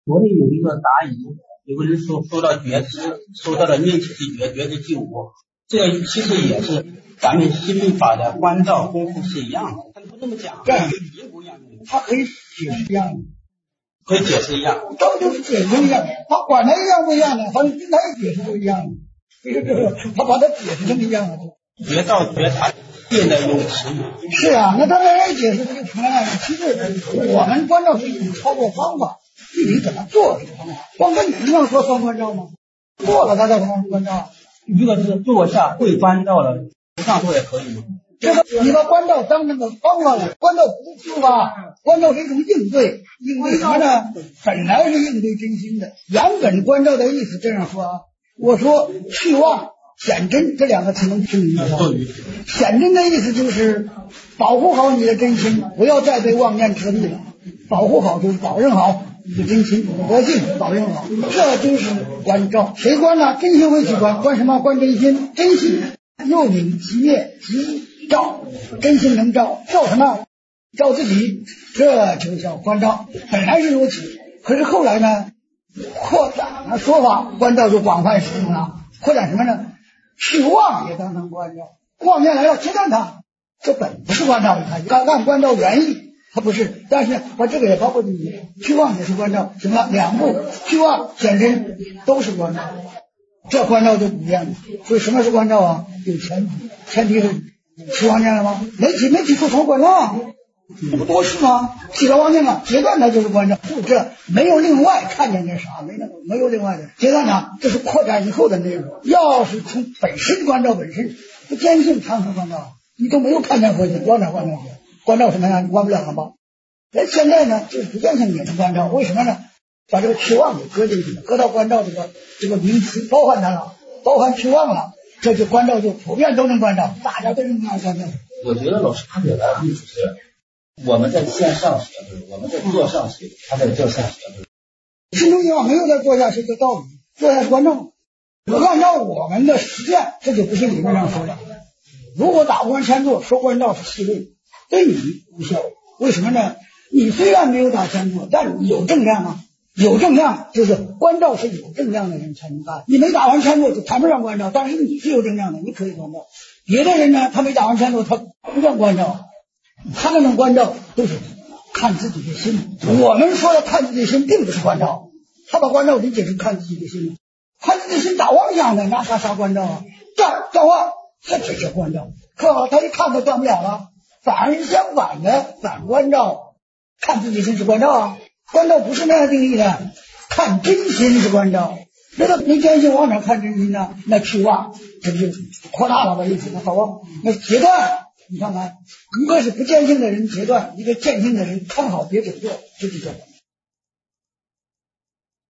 国内有一个答疑，有个人说到觉知，说到了念起即觉，觉知即无，这其实也是咱们心律法的观照功夫是一样的，他不这么讲， 对， 也不一样的， 他可以解释一样的， 可以解释一样， 这就是解释一样，他管他一样不一样的，反正跟他解释不一样的，他把它解释成一样的。 觉照觉察变得有词语。 是啊，那他来解释这个成了。其实我们观照是一种操作方法，具体怎么做是方法。光跟你这样说算观照吗？做了他才算观照。 如果是坐下会观照了，不上座也可以吗？ 这个你把观照当那个方法了，观照不是吧？观照是一种应对，应对什么呢？本来是应对真心的。原本观照的意思这样说啊，我说去妄显真这两个词能听明白吗？显真的意思就是保护好你的真心，不要再被妄念遮蔽了。保护好就是保证好你的真心，你的德性保证好，这就是观照。谁观呢？真心会去观，观什么？观真心。真心又名即灭即照，真心能照，照什么？照自己，这就叫观照。本来是如此，可是后来呢，扩展了说法，观照就广泛使用了。扩展什么呢？去妄也当成观照，妄念来了切断它，这本不是观照，按观照原意它不是，但是把这个也包括进去，去妄也是观照，行了，两步去妄显真都是观照，这观照就不一样了。所以什么是观照啊？有前提，前提是起妄念了吗？没起出什么观照啊？这不多是吗？起了妄念了，截断它就是观照，就这没有另外看见点啥，没有另外的截断它，这是扩展以后的内容。要是从本身观照本身不坚信常识观照，你都没有看见佛经，观照观照去，观照什么呀？你观不了了吧？那现在呢，就是不坚信也是观照，为什么呢？把这个去妄给搁进去了，搁到观照这个名词包含它了，包含去妄了，这就观照就普遍都能观照，大家都能观照。 我觉得老师他表达的意思是，我们在线上学会，我们在座上学，他在座下学会。 心中想没有在坐下是个道理，坐下是观照。按照我们的实践，这就不是理论上说的。如果打观千坐说观照是虚位，对你无效。为什么呢？你虽然没有打千坐，但你有正量啊，有正量就是观照是有正量的人才能干。你没打完千坐就谈不上观照，但是你是有正量的，你可以观照。别的人呢，他没打完千坐，他不算观照。他们能观照都是看自己的心，我们说的看自己的心并不是观照，他把观照理解成看自己的心，看自己的心打妄想的，那啥观照啊？断妄，这才叫观照。可好，他一看他断不了了，反而是相反的，反观照，看自己心是观照啊。观照不是那样定义的，看真心是观照。那他没坚信往哪看真心呢？那去妄，这就扩大了吧意思，那好啊，那截断。你看看，一个是不坚信的人截断，一个坚信的人看好别整个，这就叫